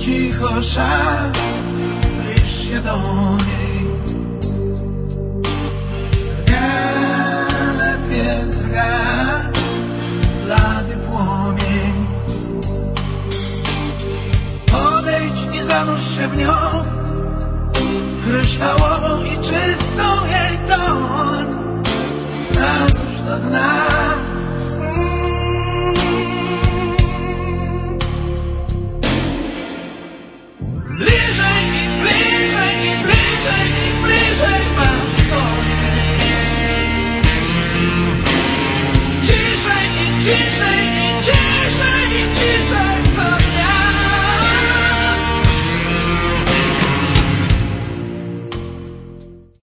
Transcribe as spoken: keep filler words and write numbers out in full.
cicho szal, zbliż się do niej. Drga, ledwie drga, blady płomień. Podejdź i zanurz się w nią.